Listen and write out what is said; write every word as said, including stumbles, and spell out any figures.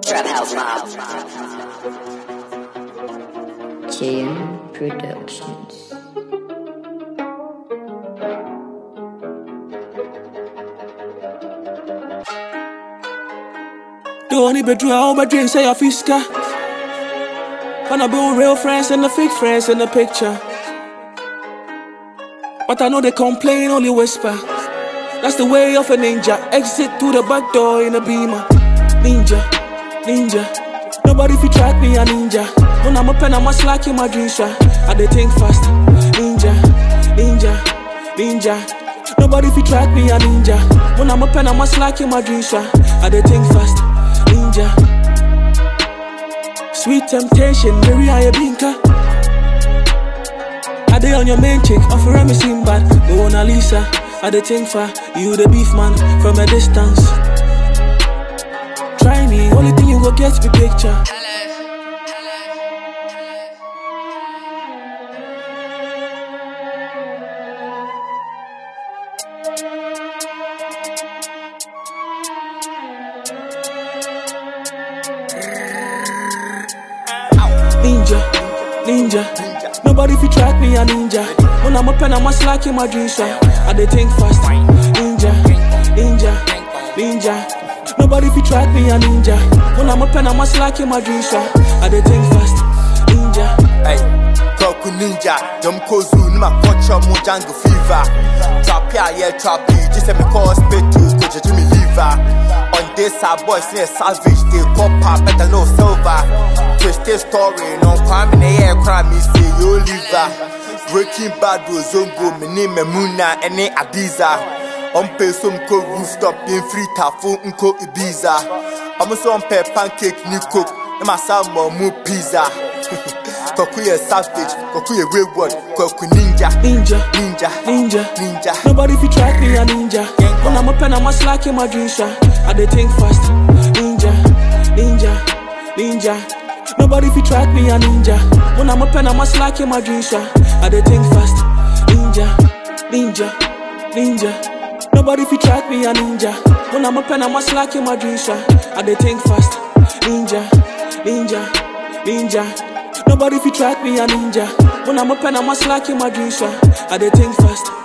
Trap House Mob. J M Productions. The only bedroom I my dreams say I fiska. Wanna build real friends and the fake friends in the picture. But I know they complain, only whisper. That's the way of a ninja. Exit through the back door in a beamer. Ninja, ninja. Nobody fi track me a ninja. When I'm a pen, I'm a slack in my dreams. I dey think fast. Ninja, ninja, ninja. Nobody fi track me a ninja. When I'm a pen, I'm a slack in my dreams. I dey think fast. Ninja. Sweet temptation, Mary I binka. I dey on your main chick, offering me Simbad, Mona Lisa. I dey think for you the beef man from a distance. Try me, only thing you go get me picture. Ninja, ninja, nobody fi track me a ninja. When I'm a pen, I'm a slack in my dreams. I dey think fast. Ninja, ninja, ninja. Nobody fi track me a ninja. When I'm a pen, I'm a slack in my dreams. I dey think fast. Ninja. Hey, Koku Ninja, Dom Kozu, Nima Kocha, Mo Jungle Fever. Trap ya, yeah, trap you. Just let me call spit to Coach Jimmy Lever. On this, our boys, near savage. They call pop, better no silver. Twisted story, no crime in the air, crime, me say you liver. Breaking Bad was Zongo, me name Muna, and ne Adiza. On pay some co rooftop, in free tafu, unco Ibiza. I'm so on pay pancake, new cook, and my son more pizza. Kokuya savage, Kokuya wayward, Koku ninja, Ninja, ninja, ninja, ninja. Nobody fi track me a ninja. When I'm a pen, I'm a slack in my dreams. I dey think fast. Ninja, ninja, ninja. Nobody fi track me a ninja. When I'm a pen, I'm a slack in my dreams. I dey think fast. Ninja, ninja, ninja. Nobody fi track me a ninja. When I'm a pen, I'm a slack in my dreams. I dey think fast. Ninja, ninja, ninja. Nobody fi track me a ninja. When I'm a pen, I'm a slack in my dreams. I dey think fast.